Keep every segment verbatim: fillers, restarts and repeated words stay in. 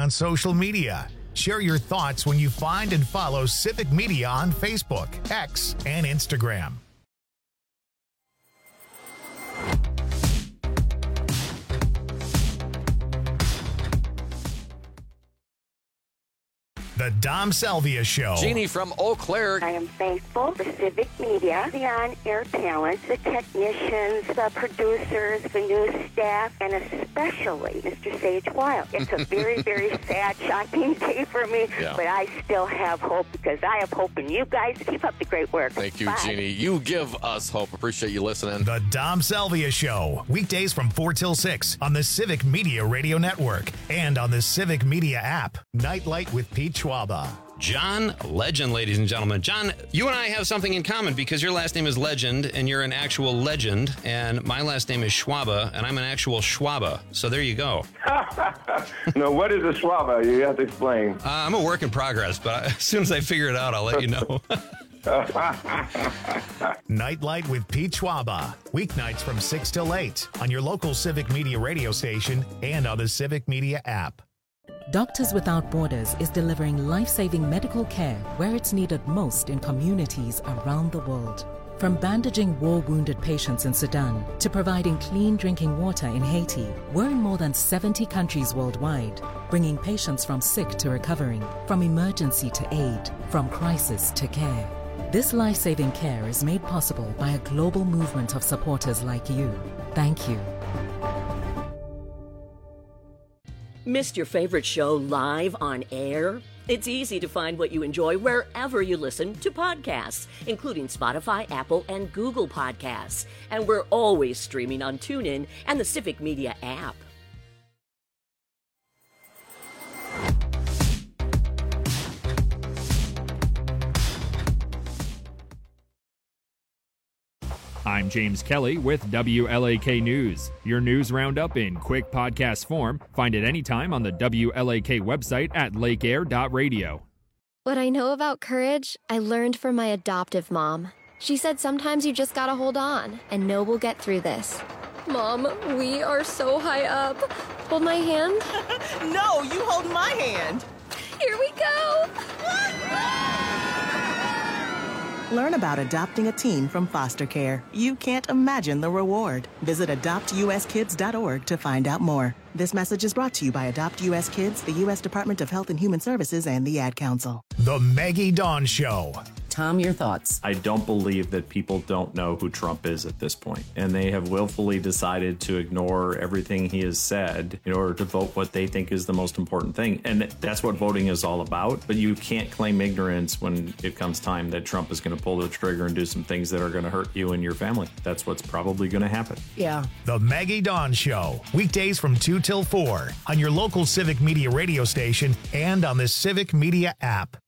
on social media. Share your thoughts when you find and follow Civic Media on Facebook, X, and Instagram. The Dom Salvia Show. Jeannie from Eau Claire. I am thankful for Civic Media, the on-air talent, the technicians, the producers, the news staff, and especially Mister Sage Wild. It's a very, very sad, shocking day for me, yeah. but I still have hope because I have hope in you guys. Keep up the great work. Thank you, Bye. Jeannie. You give us hope. Appreciate you listening. The Dom Salvia Show. Weekdays from four till six on the Civic Media Radio Network and on the Civic Media app. Nightlight with Pete Schwaba. John Legend, ladies and gentlemen. John, you and I have something in common because your last name is Legend and you're an actual legend, and my last name is Schwaba and I'm an actual Schwaba. So there you go. No, what is a Schwaba? You have to explain. Uh, I'm a work in progress, but as soon as I figure it out, I'll let you know. Nightlight with Pete Schwaba. Weeknights from six till eight on your local Civic Media radio station and on the Civic Media app. Doctors Without Borders is delivering life-saving medical care where it's needed most in communities around the world. From bandaging war-wounded patients in Sudan to providing clean drinking water in Haiti, we're in more than seventy countries worldwide, bringing patients from sick to recovering, from emergency to aid, from crisis to care. This life-saving care is made possible by a global movement of supporters like you. Thank you. Missed your favorite show live on air? It's easy to find what you enjoy wherever you listen to podcasts, including Spotify, Apple, and Google Podcasts. And we're always streaming on TuneIn and the Civic Media app. I'm James Kelly with W L A K News. Your news roundup in quick podcast form. Find it anytime on the W L A K website at lake air dot radio. What I know about courage, I learned from my adoptive mom. She said sometimes you just gotta hold on and know we'll get through this. Mom, we are so high up. Hold my hand. No, you hold my hand. Here we go. Learn about adopting a teen from foster care. You can't imagine the reward. Visit adopt u s kids dot org to find out more. This message is brought to you by Adopt U S Kids, the U S Department of Health and Human Services, and the Ad Council. The Maggie Dawn Show. Tom, your thoughts? I don't believe that people don't know who Trump is at this point, and they have willfully decided to ignore everything he has said in order to vote what they think is the most important thing. And that's what voting is all about. But you can't claim ignorance when it comes time that Trump is going to pull the trigger and do some things that are going to hurt you and your family. That's what's probably going to happen. Yeah. The Maggie Dawn Show. Weekdays from two till four on your local Civic Media radio station and on the Civic Media app.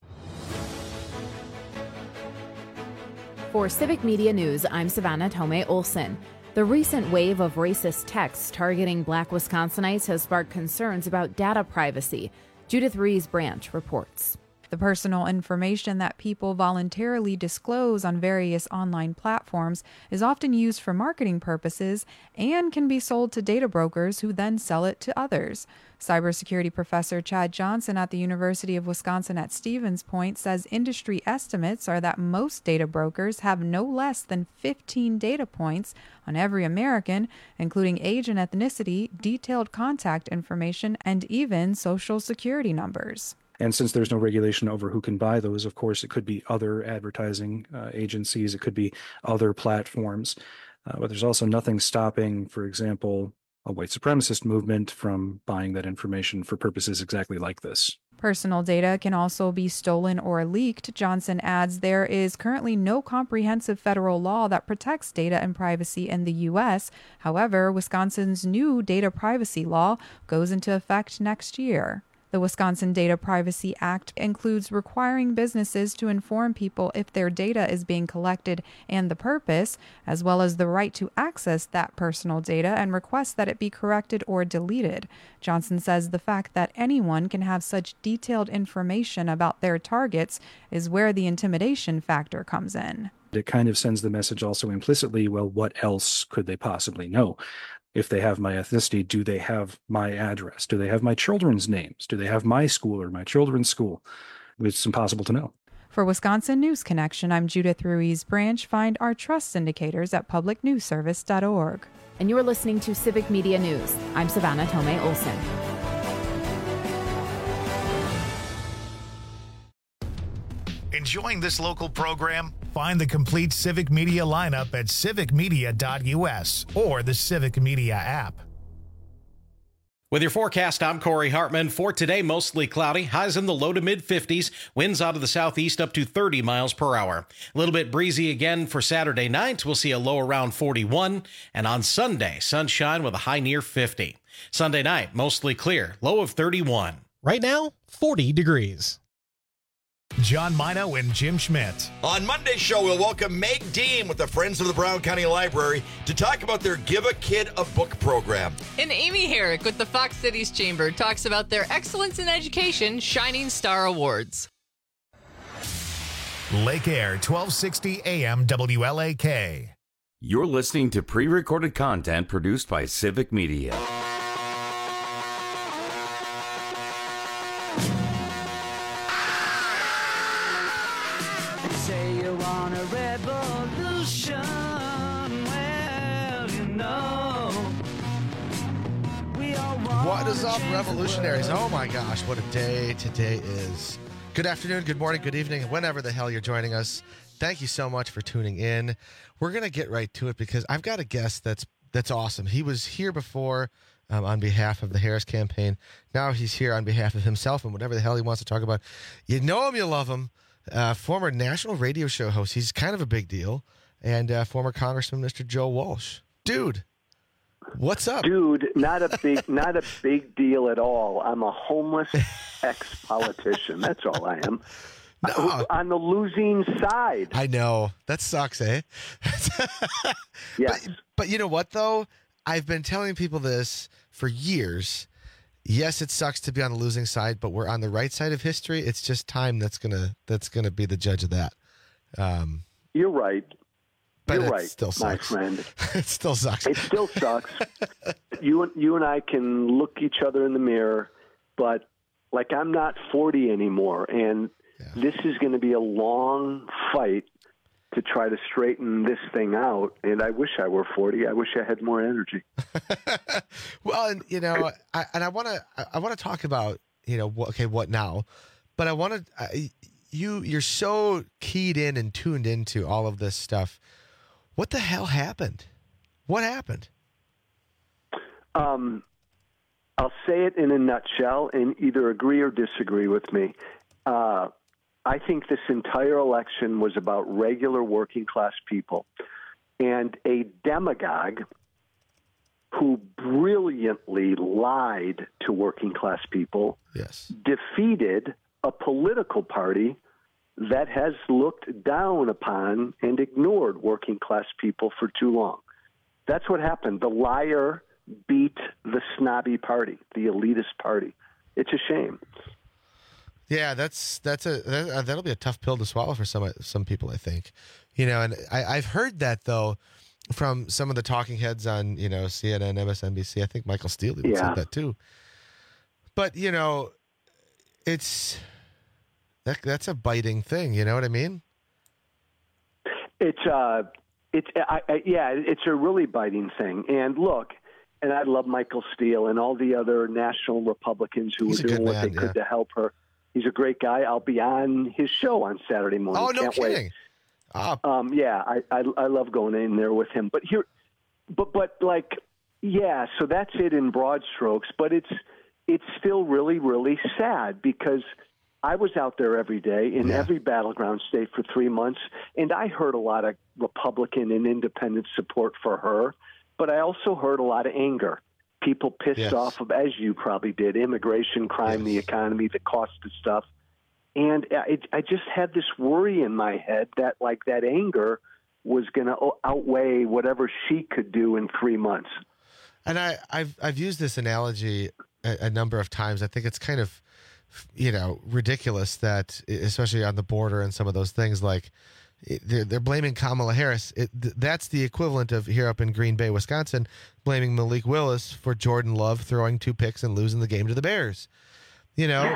For Civic Media News, I'm Savannah Tomei Olson. The recent wave of racist texts targeting Black Wisconsinites has sparked concerns about data privacy. Judith Rees-Branch reports. The personal information that people voluntarily disclose on various online platforms is often used for marketing purposes and can be sold to data brokers who then sell it to others. Cybersecurity professor Chad Johnson at the University of Wisconsin at Stevens Point says industry estimates are that most data brokers have no less than fifteen data points on every American, including age and ethnicity, detailed contact information, and even social security numbers. And since there's no regulation over who can buy those, of course, it could be other advertising uh, agencies, it could be other platforms. Uh, but there's also nothing stopping, for example, a white supremacist movement from buying that information for purposes exactly like this. Personal data can also be stolen or leaked. Johnson adds there is currently no comprehensive federal law that protects data and privacy in the U S. However, Wisconsin's new data privacy law goes into effect next year. The Wisconsin Data Privacy Act includes requiring businesses to inform people if their data is being collected and the purpose, as well as the right to access that personal data and request that it be corrected or deleted. Johnson says the fact that anyone can have such detailed information about their targets is where the intimidation factor comes in. It kind of sends the message also implicitly, well, what else could they possibly know? if they have my ethnicity, do they have my address? Do they have my children's names? Do they have my school or my children's school? It's impossible to know. For Wisconsin News Connection, I'm Judith Ruiz Branch. Find our trust indicators at public news service dot org. And you're listening to Civic Media News. I'm Savannah Tomei Olson. Enjoying this local program? Find the complete Civic Media lineup at civic media dot u s or the Civic Media app. With your forecast, I'm Corey Hartman. For today, mostly cloudy, highs in the low to mid fifties, winds out of the southeast up to thirty miles per hour. A little bit breezy again for Saturday night. We'll see a low around forty-one. And on Sunday, sunshine with a high near fifty. Sunday night, mostly clear, low of thirty-one. Right now, forty degrees. John Mino and Jim Schmidt. On Monday's show, we'll welcome Meg Dean with the Friends of the Brown County Library to talk about their Give a Kid a Book program. And Amy Herrick with the Fox Cities Chamber talks about their Excellence in Education Shining Star Awards. Lake Air, twelve sixty A M W L A K. You're listening to pre-recorded content produced by Civic Media. What is up, revolutionaries? Oh my gosh, what a day today is. Good afternoon, good morning, good evening, whenever the hell you're joining us. Thank you so much for tuning in. We're going to get right to it because I've got a guest that's that's awesome. He was here before um, on behalf of the Harris campaign. Now he's here on behalf of himself and whatever the hell he wants to talk about. You know him, you love him. Uh, former national radio show host. He's kind of a big deal. And uh, former Congressman Mister Joe Walsh. Dude. What's up, dude? Not a big, not a big deal at all. I'm a homeless ex-politician. That's all I am. No. On the losing side. I know that sucks, eh? Yes. But, but you know what, though? I've been telling people this for years. Yes, it sucks to be on the losing side, but we're on the right side of history. It's just time that's gonna that's gonna be the judge of that. Um, You're right. But You're it right, still sucks. my friend. It still sucks. It still sucks. you and you and I can look each other in the mirror, but like I'm not forty anymore, and yeah. This is going to be a long fight to try to straighten this thing out. And I wish I were forty. I wish I had more energy. Well, and you know, I, and I want to I want to talk about you know okay what now, but I want to you you're so keyed in and tuned into all of this stuff. What the hell happened? What happened? Um, I'll say it in a nutshell and either agree or disagree with me. Uh, I think this entire election was about regular working class people and a demagogue who brilliantly lied to working class people, yes, defeated a political party that has looked down upon and ignored working class people for too long. That's what happened. The liar beat the snobby party, the elitist party. It's a shame. Yeah, that's that's a that, that'll be a tough pill to swallow for some some people, I think. You know, and I, I've heard that though from some of the talking heads on you know C N N, M S N B C. I think Michael Steele even yeah. said that too. But you know, it's. That, that's a biting thing, you know what I mean? It's uh, it's I, I, yeah, it's a really biting thing. And look, and I love Michael Steele and all the other national Republicans who He's were doing what man, they yeah. could to help her. He's a great guy. I'll be on his show on Saturday morning. Oh, no Can't kidding! Wait. Um, yeah, I, I I love going in there with him. But here, but but like, yeah. So that's it in broad strokes. But it's it's still really really sad because I was out there every day in yeah. every battleground state for three months, and I heard a lot of Republican and independent support for her, but I also heard a lot of anger. People pissed yes. off of, as you probably did, immigration, crime, yes. the economy, the cost of stuff. And it, I just had this worry in my head that, like, that anger was going to outweigh whatever she could do in three months. And I, I've I've used this analogy a, a number of times. I think it's kind of, you know, ridiculous that, especially on the border and some of those things, like, they're, they're blaming Kamala Harris. It, th- that's the equivalent of here up in Green Bay, Wisconsin, blaming Malik Willis for Jordan Love throwing two picks and losing the game to the Bears. You know,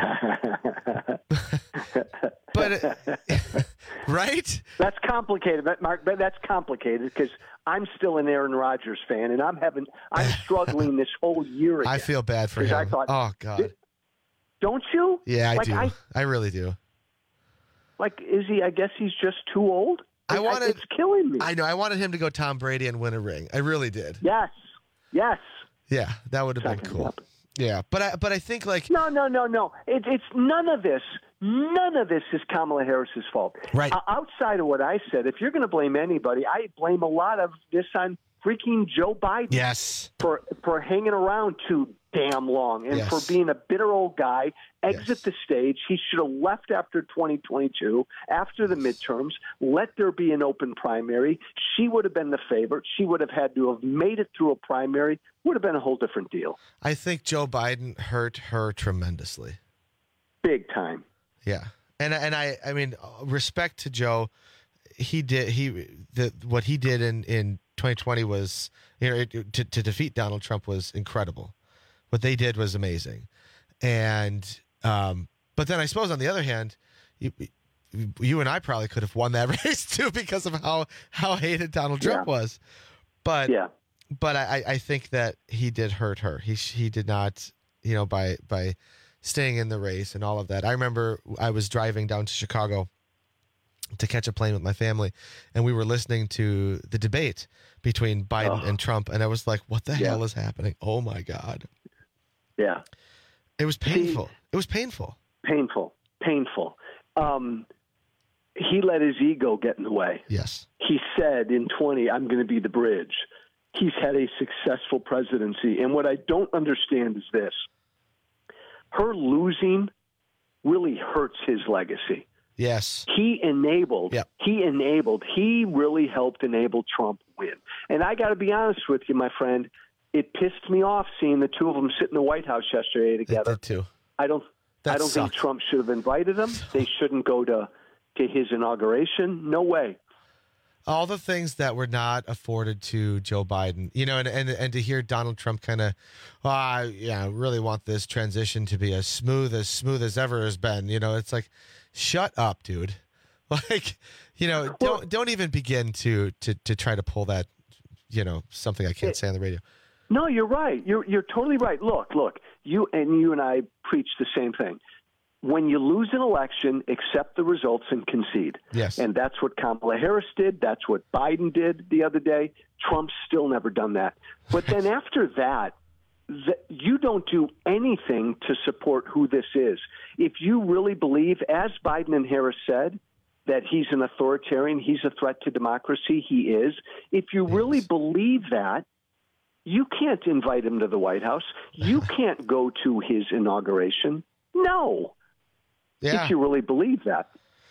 but uh, right? That's complicated, but Mark. But that's complicated because I'm still an Aaron Rodgers fan, and I'm having I'm struggling this whole year. Again, I feel bad for him. I thought, oh God, don't you? Yeah, I like, do. I, I really do. Like, is he? I guess he's just too old. I wanted. It's killing me. I know. I wanted him to go Tom Brady and win a ring. I really did. Yes. Yes. Yeah, that would have been cool. Up. Yeah, but I but I think like no no no no it, it's none of this none of this is Kamala Harris's fault. Right. Uh, outside of what I said, if you're going to blame anybody, I blame a lot of this on freaking Joe Biden. Yes. For for hanging around too damn long and yes. for being a bitter old guy. Exit yes. the stage. He should have left after twenty twenty-two, after the midterms. Let there be an open primary. She would have been the favorite. She would have had to have made it through a primary. Would have been a whole different deal. I think Joe Biden hurt her tremendously. Big time. Yeah. And and I I mean respect to Joe. He did he the what he did in, in twenty twenty was, you know, to to defeat Donald Trump was incredible. What they did was amazing. And um but then I suppose on the other hand, you, you and I probably could have won that race too because of how how hated Donald Trump yeah. was. But yeah. But I, I think that he did hurt her. He he did not, you know, by by staying in the race and all of that. I remember I was driving down to Chicago to catch a plane with my family, and we were listening to the debate between Biden oh. and Trump, and I was like, "What the yeah. hell is happening? Oh my God!" Yeah, it was painful. See, it was painful. Painful. Painful. Um, he let his ego get in the way. Yes. He said in twenty, "I'm going to be the bridge." He's had a successful presidency. And what I don't understand is this. Her losing really hurts his legacy. Yes. He enabled, yep. he enabled, he really helped enable Trump win. And I got to be honest with you, my friend, it pissed me off seeing the two of them sit in the White House yesterday together. It did too. I don't, that I don't sucked. think Trump should have invited them. They shouldn't go to, to his inauguration. No way. All the things that were not afforded to Joe Biden, you know, and and, and to hear Donald Trump kind of, oh, I yeah, really want this transition to be as smooth as smooth as ever has been. You know, it's like, shut up, dude. Like, you know, don't don't even begin to to to try to pull that, you know, something I can't it, say on the radio. No, you're right. You're you're totally right. Look, look, you and you and I preach the same thing. When you lose an election, accept the results and concede. Yes. And that's what Kamala Harris did. That's what Biden did the other day. Trump's still never done that. But then after that, th- you don't do anything to support who this is. If you really believe, as Biden and Harris said, that he's an authoritarian, he's a threat to democracy, he is. If you yes. really believe that, you can't invite him to the White House. You can't go to his inauguration. No. Yeah. If you really believe that.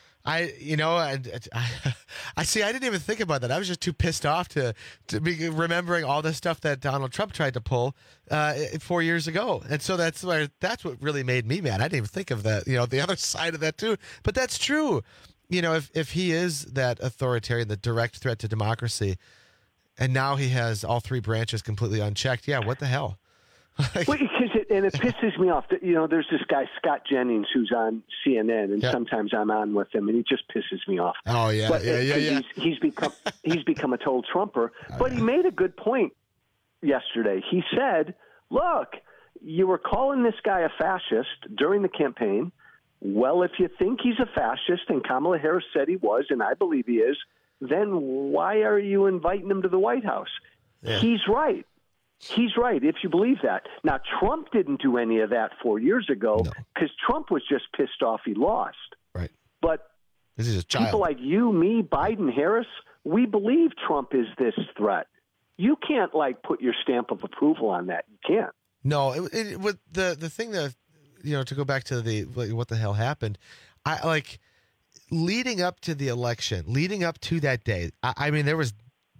I, you know, I, I, I see. I didn't even think about that. I was just too pissed off to to be remembering all the stuff that Donald Trump tried to pull uh, four years ago, and so that's where that's what really made me mad. I didn't even think of that. You know, the other side of that too. But that's true. You know, if if he is that authoritarian, the direct threat to democracy, and now he has all three branches completely unchecked. Yeah, what the hell? Like, well, because it, and it pisses me off. That, you know, there's this guy Scott Jennings who's on C N N, and yep. sometimes I'm on with him, and he just pisses me off. Oh yeah, but yeah, yeah, yeah. He's, he's become he's become a total Trumper. Oh, but yeah. he made a good point yesterday. He said, "Look, you were calling this guy a fascist during the campaign. Well, if you think he's a fascist, and Kamala Harris said he was, and I believe he is, then why are you inviting him to the White House?" Yeah. He's right. He's right, if you believe that. Now, Trump didn't do any of that four years ago because no. Trump was just pissed off he lost. Right. But this is a child. People like you, me, Biden, Harris, we believe Trump is this threat. You can't, like, put your stamp of approval on that. You can't. No, it, it, with the, the thing that, you know, to go back to the like, what the hell happened, I like leading up to the election, leading up to that day, I, I mean, there was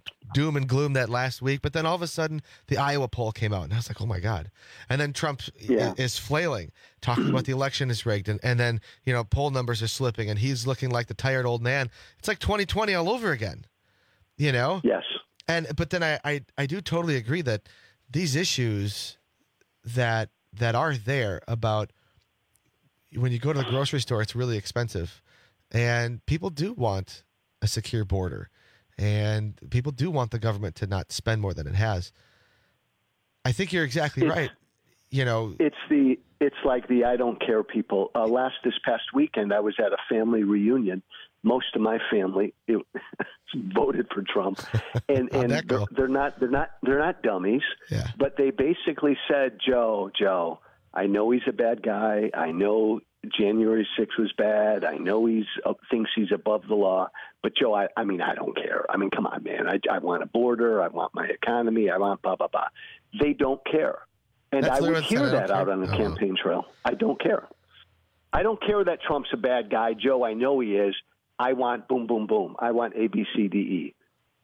doom and gloom that last week, but then all of a sudden the Iowa poll came out, and I was like, oh my God. And then Trump Yeah. is flailing, talking about the election is rigged, and, and then, you know, poll numbers are slipping, and he's looking like the tired old man. It's like twenty twenty all over again, you know? Yes. And but then I, I, I do totally agree that these issues that that are there about when you go to the grocery store, it's really expensive, and people do want a secure border, and people do want the government to not spend more than it has. I think you're exactly It's- right. You know, It's the it's like the I don't care people. Uh, last this past weekend, I was at a family reunion. Most of my family it, voted for Trump, and and they're, they're not they're not they're not dummies. Yeah. But they basically said, Joe, Joe, I know he's a bad guy. I know January sixth was bad. I know he's uh, thinks he's above the law. But Joe, I, I mean, I don't care. I mean, come on, man. I, I want a border. I want my economy. I want blah blah blah. They don't care. And That's I would literally hear what I that don't out care. on the Oh. campaign trail. I don't care. I don't care that Trump's a bad guy. Joe, I know he is. I want boom, boom, boom. I want A, B, C, D, E.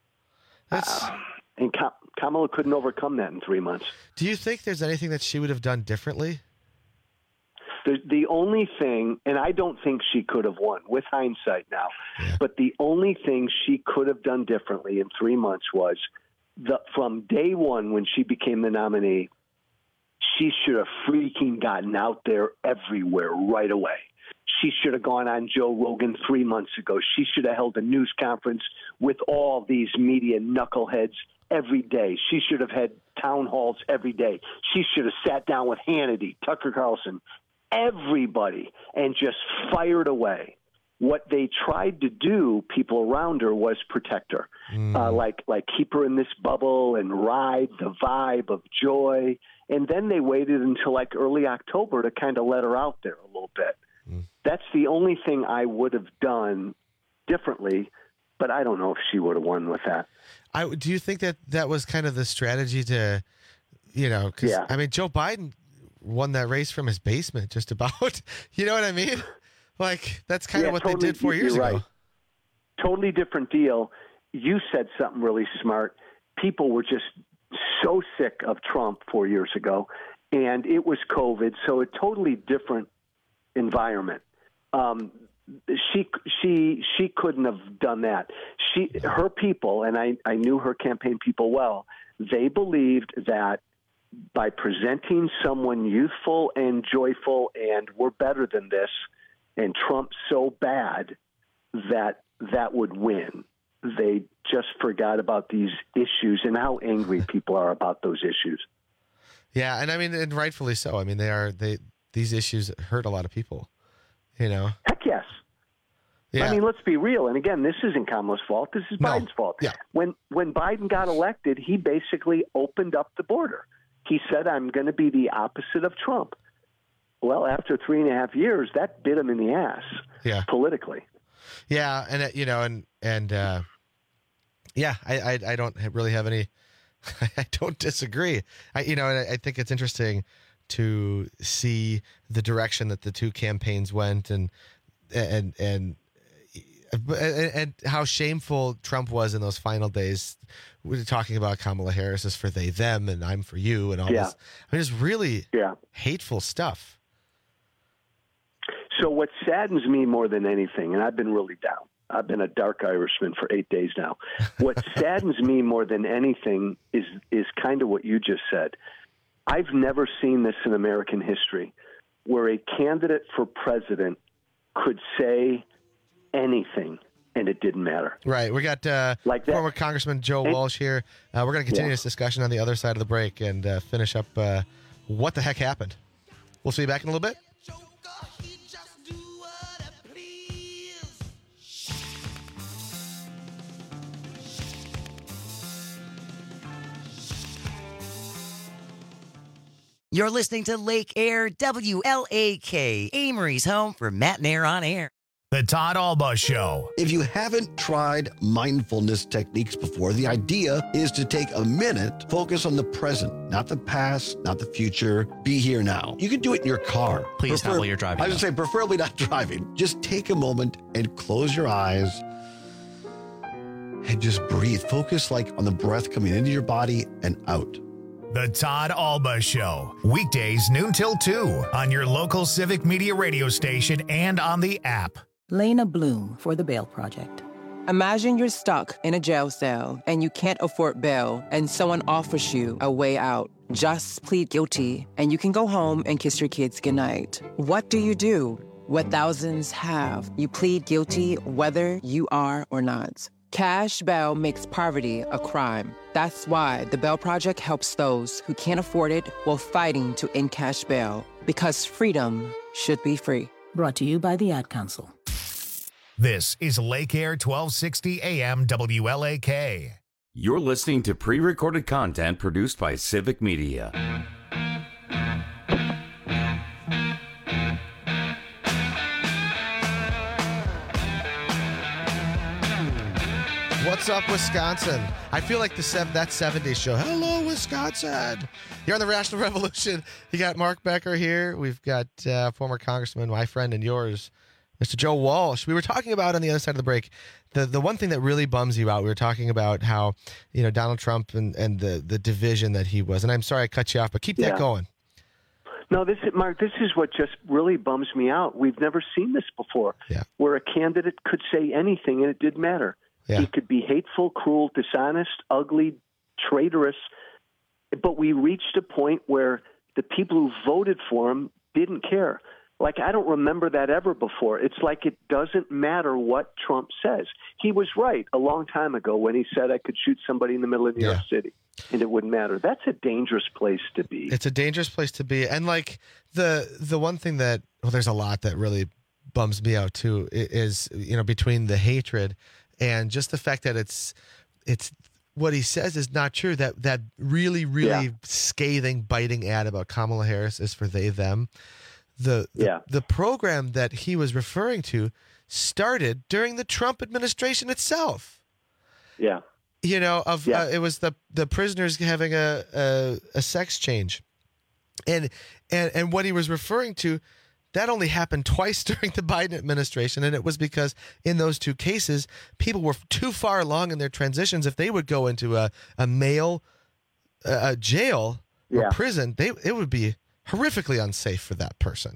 Uh, and Ka- Kamala couldn't overcome that in three months. do you think there's anything that she would have done differently? The, the only thing, and I don't think she could have won with hindsight now, but the only thing she could have done differently in three months was the, from day one when she became the nominee, she should have freaking gotten out there everywhere right away. She should have gone on Joe Rogan three months ago. She should have held a news conference with all these media knuckleheads every day. She should have had town halls every day. She should have sat down with Hannity, Tucker Carlson, everybody, and just fired away. What they tried to do, people around her, was protect her, Mm. uh, like like keep her in this bubble and ride the vibe of joy. And then they waited until like early October to kind of let her out there a little bit. That's the only thing I would have done differently, but I don't know if she would have won with that. I do you think that that was kind of the strategy to, you know, because Yeah. I mean, Joe Biden won that race from his basement, just about. You know what I mean? Like that's kind Yeah, of what totally, they did four you're years right. ago. Totally different deal. You said something really smart. People were just so sick of Trump four years ago, and it was COVID, so a totally different environment. Um, she she she couldn't have done that. She her people, and I, I knew her campaign people well. They believed that by presenting someone youthful and joyful and we're better than this, and Trump's so bad that that would win. They just forgot about these issues and how angry people are about those issues. Yeah, and I mean, and rightfully so. I mean, they are they these issues hurt a lot of people. You know. Heck yes. Yeah. I mean, let's be real. And again, this isn't Kamala's fault. This is Biden's fault. Yeah. When when Biden got elected, he basically opened up the border. He said, "I'm going to be the opposite of Trump." Well, after three and a half years, that bit him in the ass. Yeah. Politically. Yeah, and uh, you know, and and uh, yeah, I, I I don't really have any. I don't disagree. I you know, and I, I think it's interesting to see the direction that the two campaigns went, and and and and, and how shameful Trump was in those final days. We were talking about Kamala Harris is for they them, and I'm for you, and all Yeah. this. I mean, it's really yeah. hateful stuff. So what saddens me more than anything, and I've been really down. I've been a dark Irishman for eight days now. What saddens me more than anything is is kind of what you just said. I've never seen this in American history, where a candidate for president could say anything and it didn't matter. Right. We got uh, Like that. former Congressman Joe And- Walsh here. Uh, we're going to continue Yeah. this discussion on the other side of the break and uh, finish up uh, what the heck happened. We'll see you back in a little bit. You're listening to Lake Air W L A K, Amory's home for Matt and Air on Air. The Todd Alba Show. If you haven't tried mindfulness techniques before, the idea is to take a minute, focus on the present, not the past, not the future. Be here now. You can do it in your car. Please not while you're driving, I would though. say preferably not driving. Just take a moment and close your eyes and just breathe. Focus like on the breath coming into your body and out. The Todd Alba Show, weekdays noon till two on your local Civic Media radio station and on the app. Lena Bloom for the Bail Project. Imagine you're stuck in a jail cell and you can't afford bail and someone offers you a way out. Just plead guilty and you can go home and kiss your kids goodnight. What do you do? What thousands have. You plead guilty whether you are or not. Cash bail makes poverty a crime. That's why the Bail Project helps those who can't afford it while fighting to end cash bail. Because freedom should be free. Brought to you by the Ad Council. This is Lake Air twelve sixty A M W L A K. You're listening to pre-recorded content produced by Civic Media. What's up, Wisconsin? I feel like the seven, that seventies show. Hello, Wisconsin. You're on the Rational Revolution. You got Mark Becker here. We've got uh, former Congressman, my friend and yours, Mister Joe Walsh. We were talking about on the other side of the break, the the one thing that really bums you out. We were talking about how, you know, Donald Trump and, and the, the division that he was. And I'm sorry I cut you off, but keep Yeah. that going. No, this is, Mark, this is what just really bums me out. We've never seen this before, yeah. where a candidate could say anything and it didn't matter. Yeah. He could be hateful, cruel, dishonest, ugly, traitorous, but we reached a point where the people who voted for him didn't care. Like, I don't remember that ever before. It's like it doesn't matter what Trump says. He was right a long time ago when he said I could shoot somebody in the middle of New Yeah. York City, and it wouldn't matter. That's a dangerous place to be. It's a dangerous place to be. And like the the one thing that, well, there's a lot that really bums me out too, i- is, you know, between the hatred and just the fact that it's it's what he says is not true. That that really, really Yeah. scathing, biting ad about Kamala Harris is for they, them. The, the Yeah. the program that he was referring to started during the Trump administration itself. Yeah. You know, of Yeah. uh, it was the the prisoners having a, a a sex change, and and and what he was referring to, that only happened twice during the Biden administration, and it was because in those two cases, people were too far along in their transitions. If they would go into a a male uh, a jail or Yeah. prison, they it would be horrifically unsafe for that person.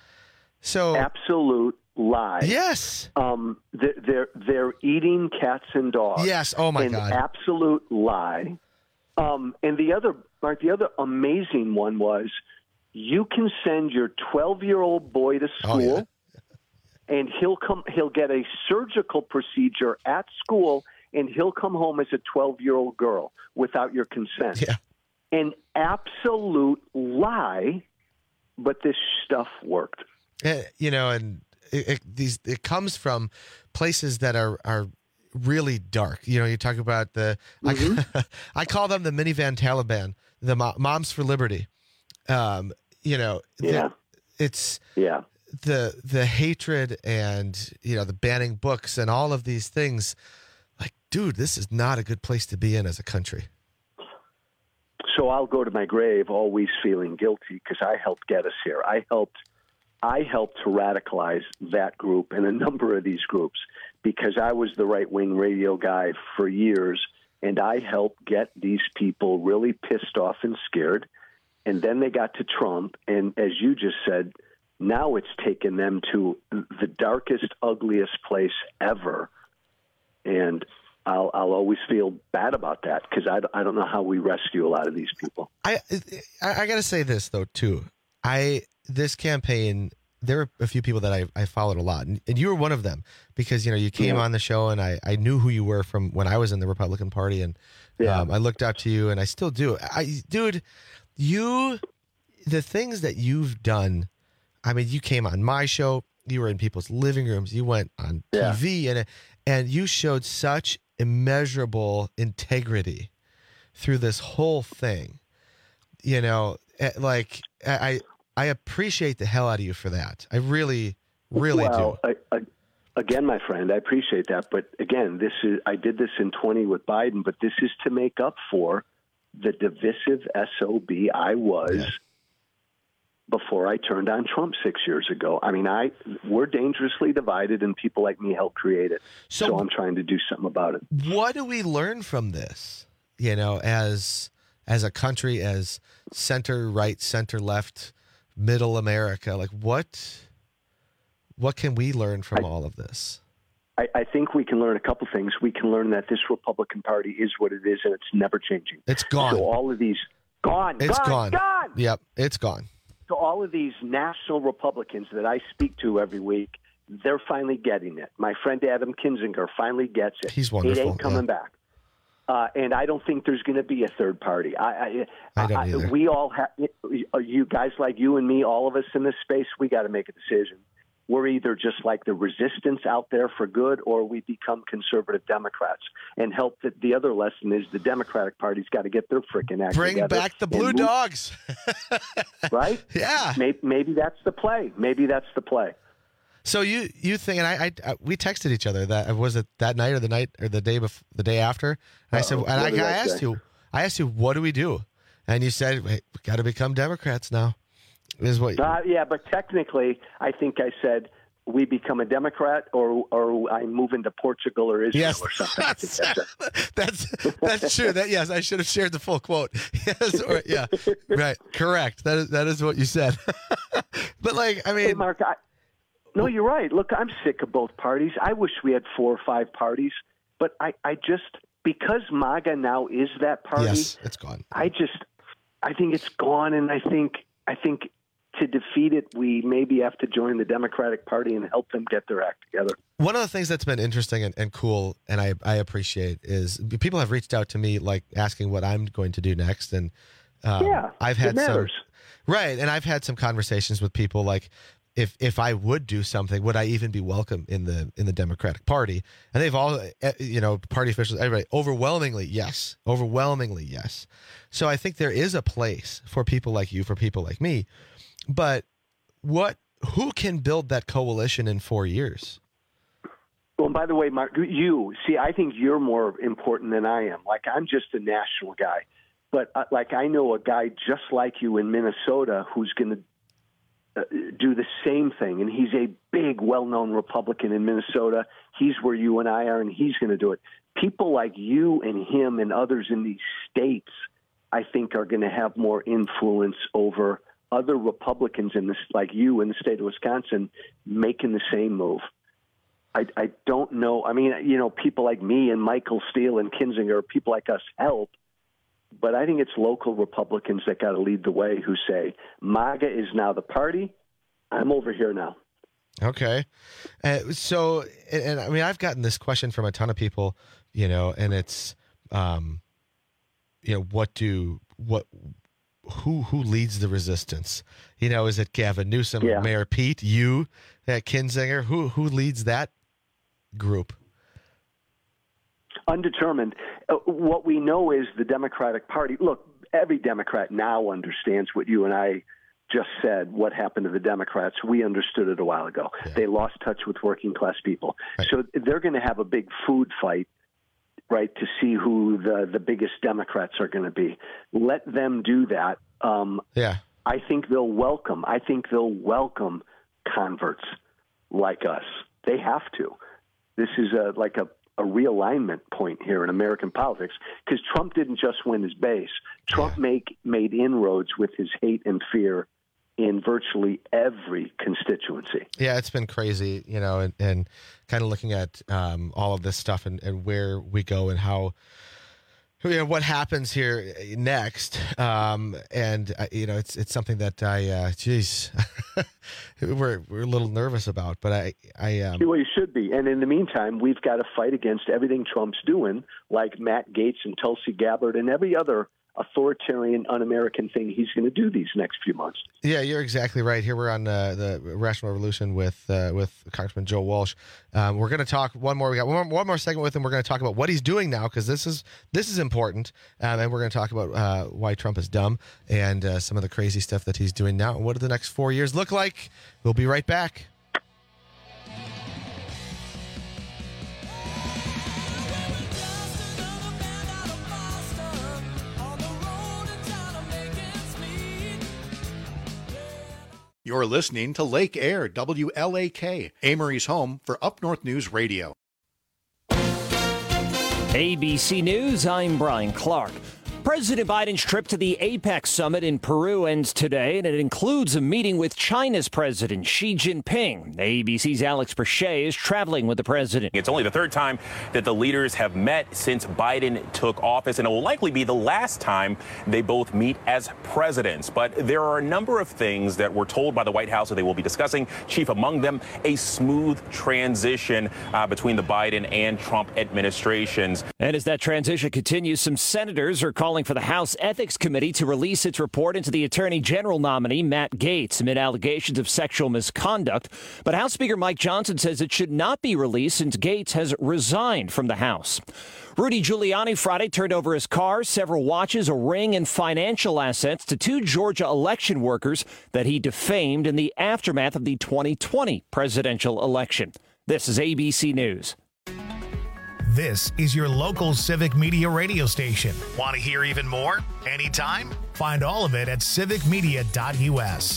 So Absolute lie. Yes. Um, they're, they're they're eating cats and dogs. Yes. Oh my An God. absolute lie. Um, and the other, Mark, the other amazing one was, you can send your twelve-year-old boy to Oh, school, and he'll come. He'll get a surgical procedure at school, and he'll come home as a twelve-year-old girl without your consent. Yeah. An absolute lie, but this stuff worked. Eh, you know, and it, it, these it comes from places that are are really dark. You know, you talk about the Mm-hmm. I, I call them the minivan Taliban, the Mo- Moms for Liberty. Um, you know, the- Yeah. it's Yeah. the the hatred and, you know, the banning books and all of these things. Like, dude, this is not a good place to be in as a country. So I'll go to my grave always feeling guilty because I helped get us here. I helped I helped to radicalize that group and a number of these groups because I was the right-wing radio guy for years, and I helped get these people really pissed off and scared. And then they got to Trump, and as you just said, now it's taken them to the darkest, ugliest place ever. And I'll, I'll always feel bad about that because I, I don't know how we rescue a lot of these people. I I, I got to say this though too. I this campaign, there were a few people that I, I followed a lot, and, and you were one of them because you know you came Yeah. on the show, and I, I knew who you were from when I was in the Republican Party, and Yeah. um, I looked up to you, and I still do. I dude, you the things that you've done. I mean, you came on my show. You were in people's living rooms. You went on Yeah. T V, and and you showed such immeasurable integrity through this whole thing. You know, eh, like I I appreciate the hell out of you for that. I really, really well, do. I, I, again, my friend, I appreciate that. But again, this is I did this in twenty with Biden, but this is to make up for the divisive S O B I was before I turned on Trump six years ago. I mean, I we're dangerously divided, and people like me help create it. So, so I'm trying to do something about it. What do we learn from this? You know, as as a country, as center right, center left, middle America, like what what can we learn from I, all of this? I, I think we can learn a couple things. We can learn that this Republican Party is what it is, and it's never changing. It's gone. So all of these gone. It's gone. gone. Gone. Yep, it's gone. So all of these national Republicans that I speak to every week, they're finally getting it. My friend Adam Kinzinger finally gets it. He's wonderful. It ain't coming yeah. back. Uh, and I don't think there's going to be a third party. I, I, I don't I, either. We all have, you guys like you and me, all of us in this space, we got to make a decision. We're either just like the resistance out there for good, or we become conservative Democrats and help. That the other lesson is the Democratic Party's got to get their freaking act Bring together. back the blue dogs. Right? Yeah. Maybe, maybe that's the play. Maybe that's the play. So you you think, and I, I we texted each other that was it that night or the night or the day before, the day after, and Uh-oh. I said, and I, I asked say? you, I asked you, what do we do? And you said, hey, we got to become Democrats now. Is what? Uh, yeah, but technically, I think I said we become a Democrat, or or I move into Portugal or Israel yes, or something. That's that's, that's true. That yes, I should have shared the full quote. Yes, or, yeah, right, correct. That is that is what you said. But like, I mean, hey, Mark, I, no, you're right. Look, I'm sick of both parties. I wish we had four or five parties, but I, I just because MAGA now is that party. Yes, it's gone. I just, I think it's gone, and I think I think. To defeat it, we maybe have to join the Democratic Party and help them get their act together. One of the things that's been interesting and, and cool, and I, I appreciate, is people have reached out to me, like asking what I'm going to do next, and um, yeah, I've had it matters. some right, and I've had some conversations with people like, if if I would do something, would I even be welcome in the in the Democratic Party? And they've all, you know, party officials, everybody, overwhelmingly yes, overwhelmingly yes. So I think there is a place for people like you, for people like me. But what? Who can build that coalition in four years? Well, and by the way, Mark, you see, I think you're more important than I am. Like, I'm just a national guy, but uh, like I know a guy just like you in Minnesota who's going to uh, do the same thing, and he's a big, well-known Republican in Minnesota. He's where you and I are, and he's going to do it. People like you and him and others in these states, I think, are going to have more influence over other Republicans in this, like you in the state of Wisconsin, making the same move. I, I don't know. I mean, you know, people like me and Michael Steele and Kinzinger, people like us help, but I think it's local Republicans that got to lead the way who say, MAGA is now the party. I'm over here now. Okay. Uh, so, and, and I mean, I've gotten this question from a ton of people, you know, and it's, um, you know, what do, what, Who who leads the resistance? You know, is it Gavin Newsom, yeah. Mayor Pete, you, uh, Kinzinger? Who who leads that group? Undetermined. Uh, what we know is the Democratic Party. Look, every Democrat now understands what you and I just said. What happened to the Democrats? We understood it a while ago. Yeah. They lost touch with working class people. Right. So they're going to have a big food fight, right, to see who the, the biggest Democrats are going to be. Let them do that. Um, yeah. I think they'll welcome. I think they'll welcome converts like us. They have to. This is a, like a, a realignment point here in American politics, because Trump didn't just win his base. Trump yeah. make, made inroads with his hate and fear in virtually every constituency. Yeah, it's been crazy, you know, and, and kind of looking at um, all of this stuff and, and where we go and how, you know, what happens here next. Um, and, uh, you know, it's it's something that I, uh, geez, we're, we're a little nervous about, but I, I, um, well, you should be. And in the meantime, we've got to fight against everything Trump's doing, like Matt Gaetz and Tulsi Gabbard and every other authoritarian, un-American thing he's going to do these next few months. Yeah, you're exactly right. Here we're on uh, the Rational Revolution with uh, with Congressman Joe Walsh. Um, we're going to talk one more. We got one more, one more segment with him. We're going to talk about what he's doing now, because this is this is important, um, and we're going to talk about uh, why Trump is dumb and uh, some of the crazy stuff that he's doing now. And what do the next four years look like? We'll be right back. You're listening to Lake Air, W L A K, Amory's home for Up North News Radio. A B C News, I'm Brian Clark. President Biden's trip to the APEC summit in Peru ends today, and it includes a meeting with China's President Xi Jinping. A B C's Alex Perche is traveling with the president. It's only the third time that the leaders have met since Biden took office, and it will likely be the last time they both meet as presidents. But there are a number of things that we're told by the White House that they will be discussing. Chief among them, a smooth transition uh, between the Biden and Trump administrations. And as that transition continues, some senators are calling for the House Ethics Committee to release its report into the Attorney General nominee, Matt Gaetz, amid allegations of sexual misconduct. But House Speaker Mike Johnson says it should not be released since Gaetz has resigned from the House. Rudy Giuliani Friday turned over his car, several watches, a ring, and financial assets to two Georgia election workers that he defamed in the aftermath of the twenty twenty presidential election. This is A B C News. This is your local Civic Media radio station. Want to hear even more? Anytime? Find all of it at civic media dot U S.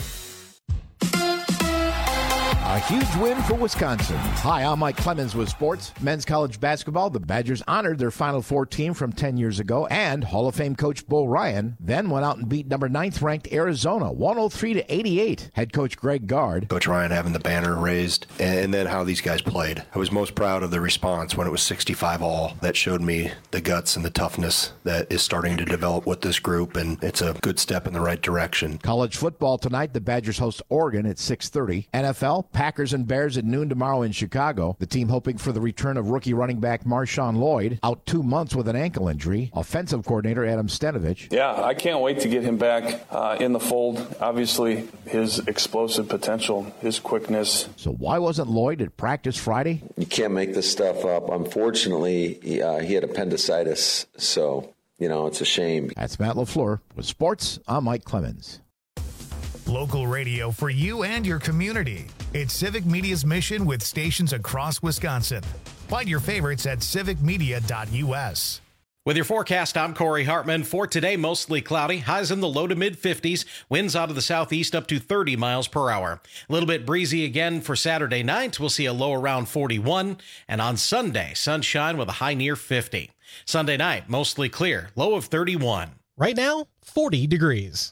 A huge win for Wisconsin. Hi, I'm Mike Clemens with sports. Men's college basketball, the Badgers honored their Final Four team from ten years ago, and Hall of Fame coach Bo Ryan then went out and beat number ninth ranked Arizona, one oh three to eighty-eight. Head coach Greg Gard. Coach Ryan having the banner raised, and then how these guys played. I was most proud of the response when it was sixty-five all. That showed me the guts and the toughness that is starting to develop with this group, and it's a good step in the right direction. College football tonight, the Badgers host Oregon at six thirty. N F L, Packers and Bears at noon tomorrow in Chicago. The team hoping for the return of rookie running back Marshawn Lloyd, out two months with an ankle injury. Offensive coordinator Adam Stenovich. Yeah, I can't wait to get him back uh, in the fold. Obviously, his explosive potential, his quickness. So why wasn't Lloyd at practice Friday? You can't make this stuff up. Unfortunately, he, uh, he had appendicitis, so, you know, it's a shame. That's Matt LaFleur. With sports, I'm Mike Clemens. Local radio for you and your community. It's Civic Media's mission with stations across Wisconsin. Find your favorites at civic media dot U S. With your forecast, I'm Corey Hartman. For today, mostly cloudy, highs in the low to mid fifties, winds out of the southeast up to thirty miles per hour. A little bit breezy again for Saturday night. We'll see a low around forty-one. And on Sunday, sunshine with a high near fifty. Sunday night, mostly clear, low of thirty-one. Right now, forty degrees.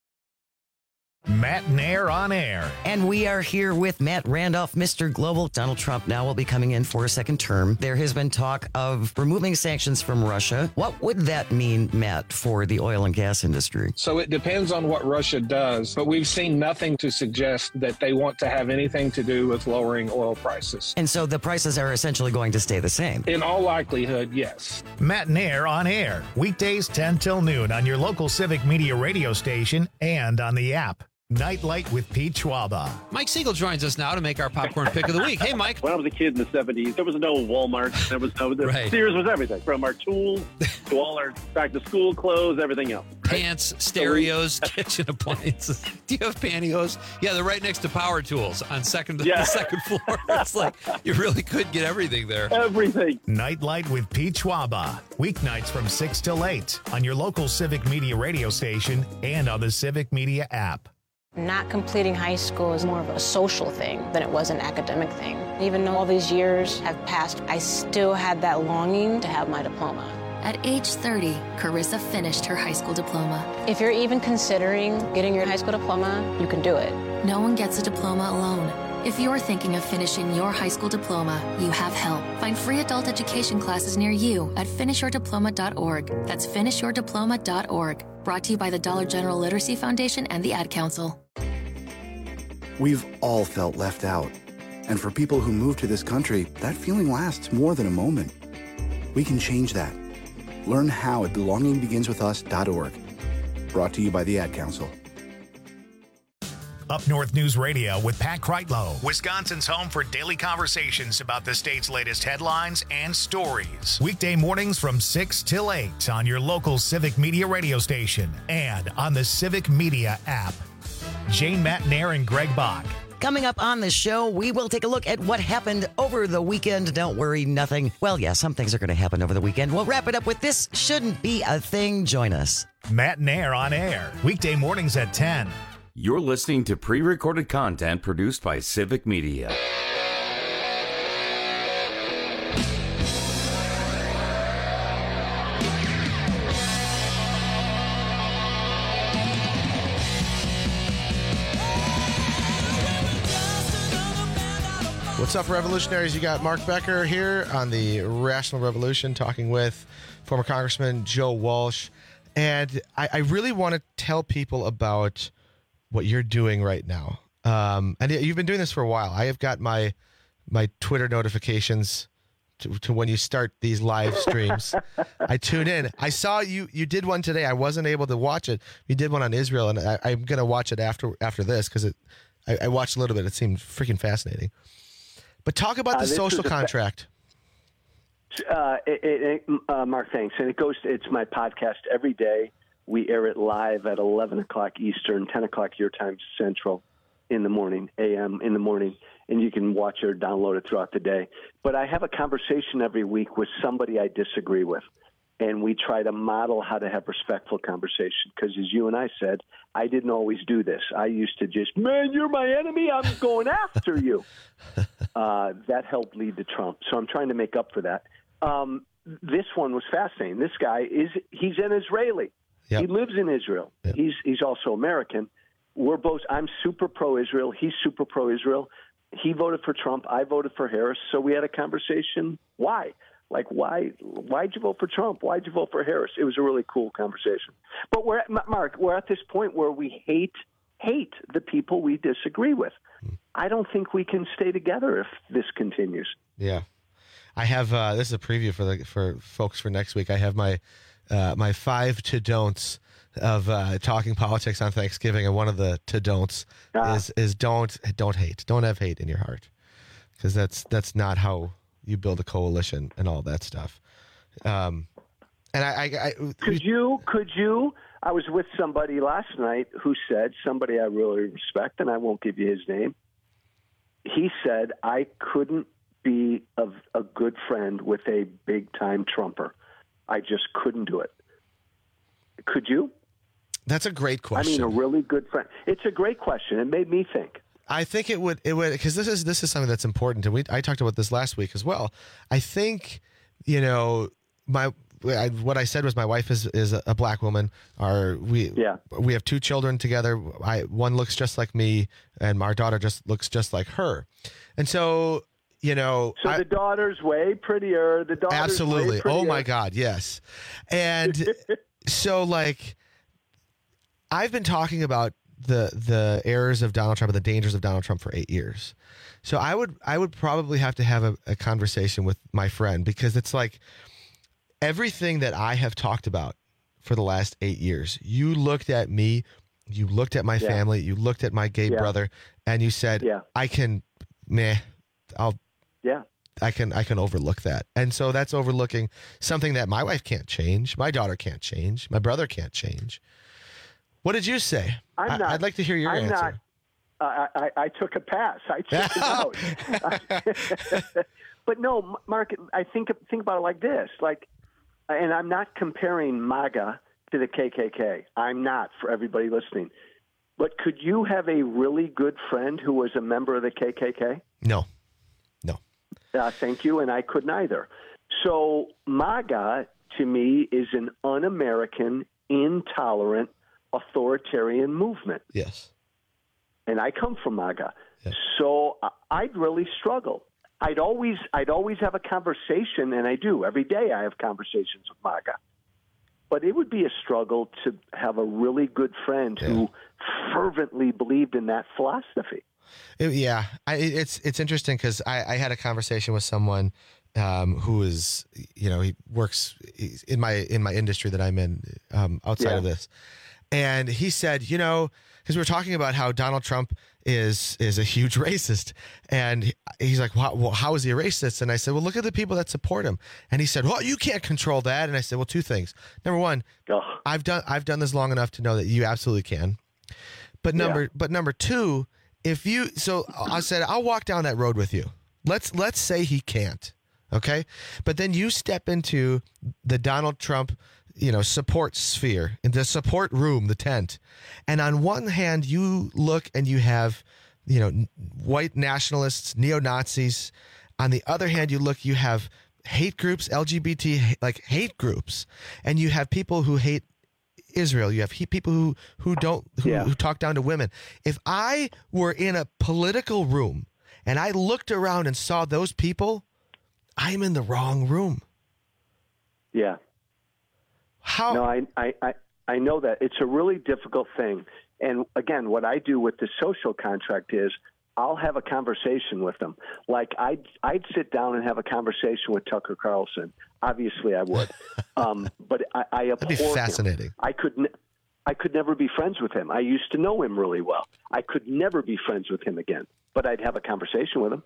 Matt Nair on air. And we are here with Matt Randolph, Mister Global. Donald Trump now will be coming in for a second term. There has been talk of removing sanctions from Russia. What would that mean, Matt, for the oil and gas industry? So it depends on what Russia does, but we've seen nothing to suggest that they want to have anything to do with lowering oil prices. And so the prices are essentially going to stay the same? In all likelihood, yes. Matt Nair on air. Weekdays ten till noon on your local Civic Media radio station and on the app. Nightlight with Pete Schwaba. Mike Siegel joins us now to make our popcorn pick of the week. Hey, Mike. When I was a kid in the seventies, there was no Walmart. There was no, the right. Sears was everything, from our tools to all our back-to-school clothes, everything else. Pants, stereos, kitchen appliances. Do you have pantyhose? Yeah, they're right next to power tools on second, yeah. the second floor. It's like you really could get everything there. Everything. Nightlight with Pete Schwaba. Weeknights from six till eight on your local Civic Media radio station and on the Civic Media app. Not completing high school is more of a social thing than it was an academic thing. Even though all these years have passed, I still had that longing to have my diploma. At age thirty, Carissa finished her high school diploma. If you're even considering getting your high school diploma, you can do it. No one gets a diploma alone. If you're thinking of finishing your high school diploma, you have help. Find free adult education classes near you at finish your diploma dot org. That's finish your diploma dot org. Brought to you by the Dollar General Literacy Foundation and the Ad Council. We've all felt left out. And for people who move to this country, that feeling lasts more than a moment. We can change that. Learn how at belonging begins with us dot org. Brought to you by the Ad Council. Up North News Radio with Pat Kreitlow, Wisconsin's home for daily conversations about the state's latest headlines and stories. Weekday mornings from six till eight on your local Civic Media radio station and on the Civic Media app. Jane Matt Nair and Greg Bach. Coming up on the show, we will take a look at what happened over the weekend. Don't worry, nothing. Well, yeah, some things are going to happen over the weekend. We'll wrap it up with This Shouldn't Be a Thing. Join us. Matt Nair on air. Weekday mornings at ten. You're listening to pre-recorded content produced by Civic Media. What's up, revolutionaries? You got Mark Becker here on the Rational Revolution talking with former Congressman Joe Walsh. And I, I really want to tell people about what you're doing right now. Um, and you've been doing this for a while. I have got my my Twitter notifications to, to when you start these live streams. I tune in. I saw you you did one today. I wasn't able to watch it. You did one on Israel, and I, I'm going to watch it after after this because it. I, I watched a little bit. It seemed freaking fascinating. But talk about the uh, social contract. Fa- uh, it, it, uh, Mark, thanks. And it goes. It's my podcast every day. We air it live at eleven o'clock Eastern, ten o'clock your time Central, in the morning, A M in the morning, and you can watch or download it throughout the day. But I have a conversation every week with somebody I disagree with, and we try to model how to have respectful conversation. Because as you and I said, I didn't always do this. I used to just, man, you're my enemy. I'm going after you. Uh, that helped lead to Trump. So I'm trying to make up for that. Um, this one was fascinating. This guy is, he's an Israeli. Yep. He lives in Israel. Yep. He's, he's also American. We're both, I'm super pro-Israel. He's super pro-Israel. He voted for Trump. I voted for Harris. So we had a conversation. Why? Like, why, why'd you vote for Trump? Why'd you vote for Harris? It was a really cool conversation. But we're at, Mark, we're at this point where we hate, hate the people we disagree with. I don't think we can stay together if this continues. Yeah. I have, uh, this is a preview for the, for folks for next week. I have my, uh, my five to don'ts of, uh, talking politics on Thanksgiving. And one of the to don'ts ah. is, is don't, don't hate, don't have hate in your heart. Cause that's, that's not how you build a coalition and all that stuff. Um, and I, I, I could you, could you, I was with somebody last night who said, somebody I really respect, and I won't give you his name. He said, I couldn't be a, a good friend with a big-time Trumper. I just couldn't do it. Could you? That's a great question. I mean, a really good friend. It's a great question. It made me think. I think it would, it would, because this is this is something that's important, and we I talked about this last week as well. I think, you know, my I, what I said was my wife is is a black woman. Our we yeah. we have two children together. I one looks just like me, and our daughter just looks just like her, and so. You know, so I, the daughter's way prettier. The daughter's absolutely. Way prettier. Oh my God, yes. And so, like, I've been talking about the the errors of Donald Trump and the dangers of Donald Trump for eight years. So I would I would probably have to have a, a conversation with my friend, because it's like everything that I have talked about for the last eight years. You looked at me, you looked at my yeah. family, you looked at my gay yeah. brother, and you said, yeah. I can, meh, I'll. Yeah, I can I can overlook that. And so that's overlooking something that my wife can't change, my daughter can't change, my brother can't change. What did you say? I'm I, not, I'd like to hear your I'm answer. Not, uh, I, I took a pass. I checked out. But no, Mark, I think think about it like this. Like, and I'm not comparing MAGA to the K K K. I'm not, for everybody listening. But could you have a really good friend who was a member of the K K K? No. Uh, thank you, and I couldn't either. So MAGA, to me, is an un-American, intolerant, authoritarian movement. Yes. And I come from MAGA. Yes. So I'd really struggle. I'd always I'd always have a conversation, and I do. Every day I have conversations with MAGA. But it would be a struggle to have a really good friend yeah. who fervently believed in that philosophy. It, yeah, I, it's it's interesting because I, I had a conversation with someone um, who is, you know, he works in my in my industry that I'm in um, outside yeah. of this, and he said, you know, because we were talking about how Donald Trump is is a huge racist, and he's like, well, well, how is he a racist? And I said, well, look at the people that support him. And he said, well, you can't control that. And I said, well, two things. Number one, Ugh. I've done I've done this long enough to know that you absolutely can. But number yeah. but number two. If you, so I said, I'll walk down that road with you. Let's, let's say he can't. Okay. But then you step into the Donald Trump you know, support sphere, in the support room, the tent. And on one hand, you look and you have, you know, white nationalists, neo-Nazis. On the other hand, you look, you have hate groups, L G B T, like hate groups. And you have people who hate Israel. You have he, people who, who don't, who, Yeah. who talk down to women. If I were in a political room and I looked around and saw those people, I'm in the wrong room. Yeah. How? No, I, I, I, I know that. It's a really difficult thing. And again, what I do with the social contract is I'll have a conversation with them. Like I'd, I'd sit down and have a conversation with Tucker Carlson. Obviously I would. Um, but I, I abhor That'd be fascinating. him. I could, n- I could never be friends with him. I used to know him really well. I could never be friends with him again, but I'd have a conversation with him.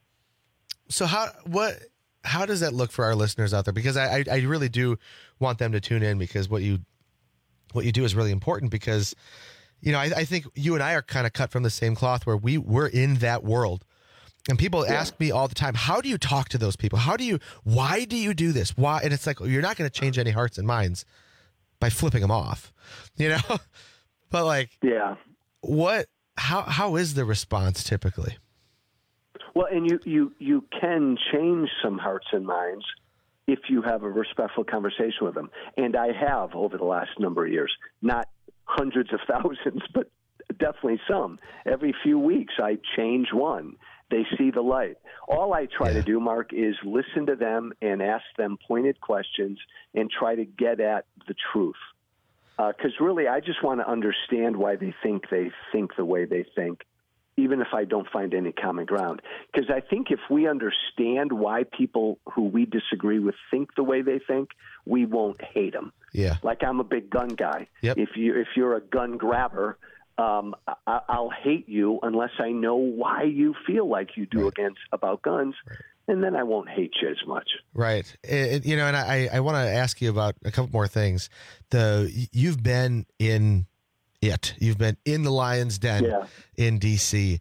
So how, what, how does that look for our listeners out there? Because I, I, I really do want them to tune in, because what you, what you do is really important, because, you know, I, I think you and I are kind of cut from the same cloth, where we we're in that world. And people Yeah. ask me all the time, how do you talk to those people? How do you, why do you do this? Why? And it's like, you're not going to change any hearts and minds by flipping them off, you know? But like, yeah, what, how, how is the response typically? Well, and you, you, you can change some hearts and minds if you have a respectful conversation with them. And I have over the last number of years, not hundreds of thousands, but definitely some. Every few weeks I change one. They see the light. All I try Yeah. to do, Mark, is listen to them and ask them pointed questions and try to get at the truth. Because uh, really, I just want to understand why they think they think the way they think, even if I don't find any common ground. Because I think if we understand why people who we disagree with think the way they think, we won't hate them. Yeah. Like I'm a big gun guy. Yep. If you if you're a gun grabber, um, I, I'll hate you unless I know why you feel like you do Right. against about guns, right. And then I won't hate you as much. Right. It, you know, and I, I want to ask you about a couple more things. The you've been in it. You've been in the Lion's Den Yeah. in D C.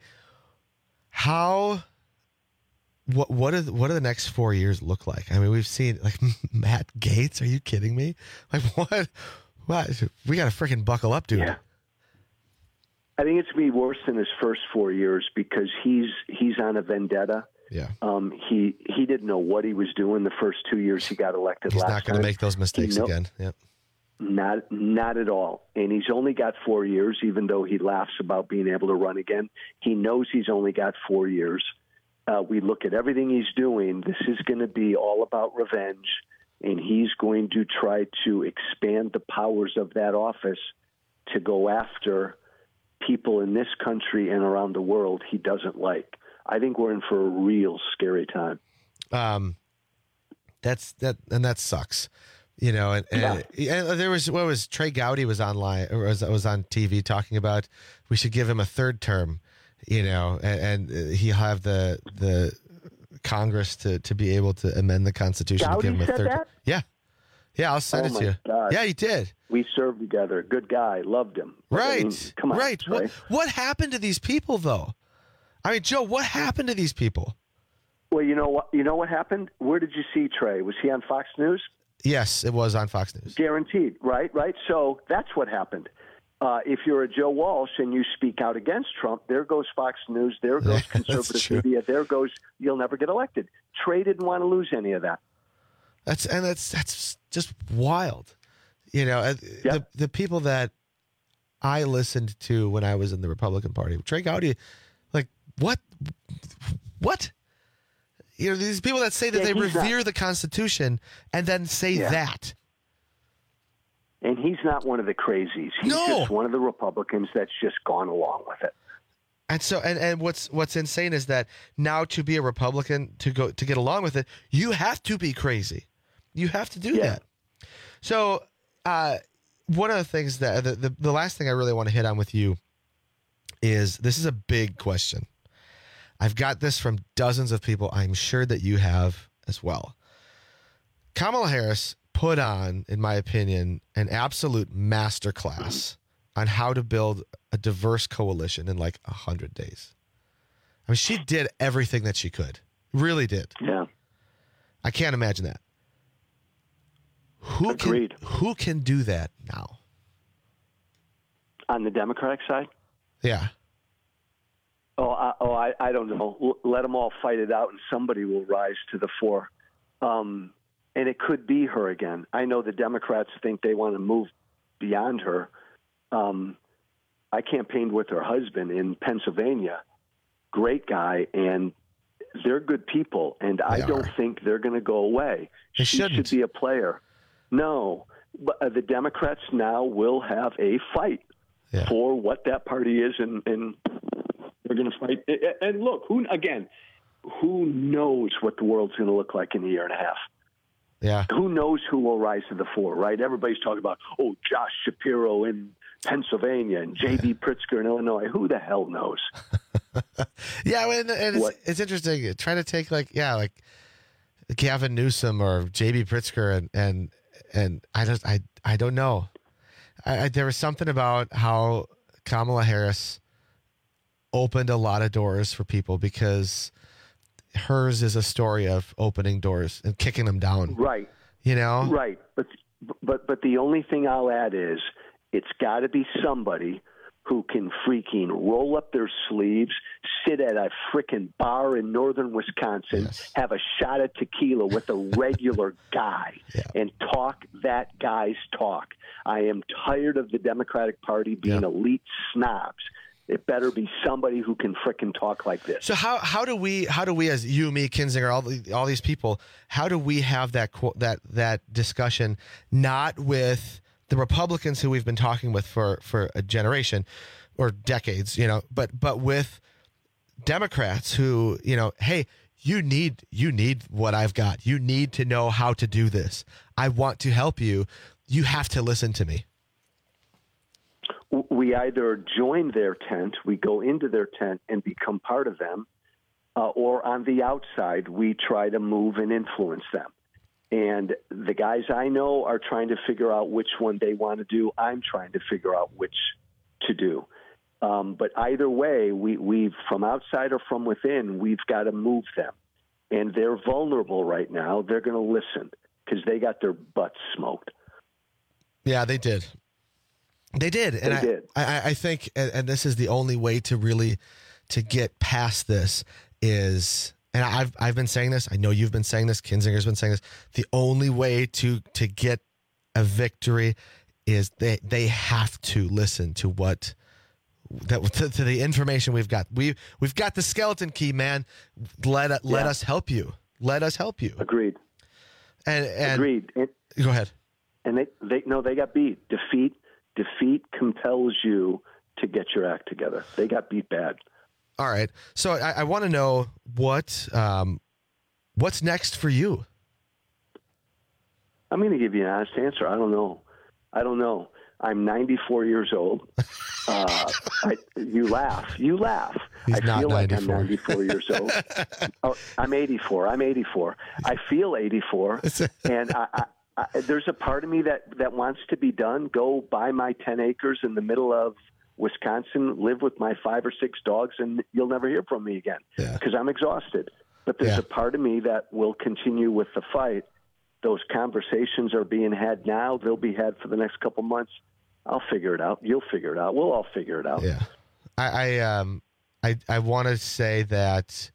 How? What what are the, what do the next four years look like? I mean, we've seen like Matt Gaetz. Are you kidding me? Like what? What? We got to freaking buckle up, dude. Yeah. I think it's going to be worse than his first four years because he's he's on a vendetta. Yeah. Um, he he didn't know what he was doing the first two years he got elected. He's last not going to time. make those mistakes He know- again. Yep. Not not at all. And he's only got four years, even though he laughs about being able to run again. He knows he's only got four years. Uh, we look at everything he's doing. This is going to be all about revenge, and he's going to try to expand the powers of that office to go after people in this country and around the world he doesn't like. I think we're in for a real scary time. Um, that's that, and that sucks. You know, and, and, and there was what was Trey Gowdy was online or was was on T V talking about we should give him a third term. You know, and, and he'll have the the Congress to, to be able to amend the Constitution Gowdy to give him a said third. that? Yeah, yeah, I'll send Oh, it my to you. God. Yeah, he did. We served together. Good guy. Loved him. Right. I mean, come on. Right. Trey. What what happened to these people though? I mean, Joe, what happened to these people? Well, you know what? You know what happened? Where did you see Trey? Was he on Fox News? Yes, it was on Fox News. Guaranteed. Right. Right. So that's what happened. Uh, if you're a Joe Walsh and you speak out against Trump, there goes Fox News, there goes That's conservative true. media, there goes you'll never get elected. Trey didn't want to lose any of that. That's and that's that's just wild. You know, uh, Yep. the the people that I listened to when I was in the Republican Party, Trey Gowdy, like what, what? You know, these people that say that Yeah, they he's revere not- the Constitution and then say Yeah. that. And he's not one of the crazies. He's No. just one of the Republicans that's just gone along with it. And so, and, and what's what's insane is that now to be a Republican to go to get along with it, you have to be crazy. You have to do Yeah. that. So, uh, one of the things that the, the the last thing I really want to hit on with you is this is a big question. I've got this from dozens of people. I'm sure that you have as well. Kamala Harris put on, in my opinion, an absolute masterclass on how to build a diverse coalition in like a hundred days. I mean, she did everything that she could. Really did. Yeah. I can't imagine that. Who Agreed. can who can do that now? On the Democratic side? Yeah. Oh, I, oh, I, I don't know. L- let them all fight it out, and somebody will rise to the fore. Um, and it could be her again. I know the Democrats think they want to move beyond her. Um, I campaigned with her husband in Pennsylvania. Great guy, and they're good people, and They I don't are. think they're going to go away. They she shouldn't. should be a player. No, but uh, the Democrats now will have a fight Yeah. for what that party is, and, and they're going to fight. And look, who again, who knows what the world's going to look like in a year and a half? Yeah. Who knows who will rise to the fore, right? Everybody's talking about, oh, Josh Shapiro in Pennsylvania and J B Pritzker in Illinois. Who the hell knows? Yeah, and, and it's, What? it's interesting. Try to take like yeah, like Gavin Newsom or J B Pritzker, and and and I just I I don't know. I, I, there was something about how Kamala Harris opened a lot of doors for people because hers is a story of opening doors and kicking them down. Right. You know. Right. But but but the only thing I'll add is it's got to be somebody who can freaking roll up their sleeves, sit at a frickin' bar in northern Wisconsin, Yes. have a shot of tequila with a regular guy, Yeah. and talk that guy's talk. I am tired of the Democratic Party being Yeah. elite snobs. It better be somebody who can frickin' talk like this. So how how do we how do we as you, me, Kinzinger, all the, all these people, how do we have that qu- that that discussion not with the Republicans who we've been talking with for, for a generation or decades, you know, but but with Democrats who, you know, hey, you need you need what I've got. You need to know how to do this. I want to help you. You have to listen to me. We either join their tent, we go into their tent and become part of them, uh, or on the outside, we try to move and influence them. And the guys I know are trying to figure out which one they want to do. I'm trying to figure out which to do. Um, but either way, we, we've from outside or from within, we've got to move them. And they're vulnerable right now. They're going to listen because they got their butts smoked. Yeah, they did. They did, and They I, did. I, I think, and, and this is the only way to really to get past this is, and I've I've been saying this. I know you've been saying this. Kinzinger's been saying this. The only way to to get a victory is they they have to listen to what that to, to the information we've got. We we've got the skeleton key, man. Let let Yeah. us help you. Let us help you. Agreed. And, and Agreed. And, go ahead. And they, they no, they got beat. Defeat, defeat compels you to get your act together. They got beat bad. All right. So I, I want to know what um, what's next for you. I'm going to give you an honest answer. I don't know. I don't know. I'm ninety-four years old. Uh, I, you laugh. You laugh. He's I not feel like ninety-four. I'm ninety-four years old. Oh, I'm eighty-four. I'm eighty-four. I feel eighty-four, and I, I, I, there's a part of me that, that wants to be done. Go buy my ten acres in the middle of Wisconsin, live with my five or six dogs, and you'll never hear from me again because I'm exhausted. But there's Yeah. a part of me that will continue with the fight. Those conversations are being had now. They'll be had for the next couple months. I'll figure it out. You'll figure it out. We'll all figure it out. Yeah. I, I um I I want to say that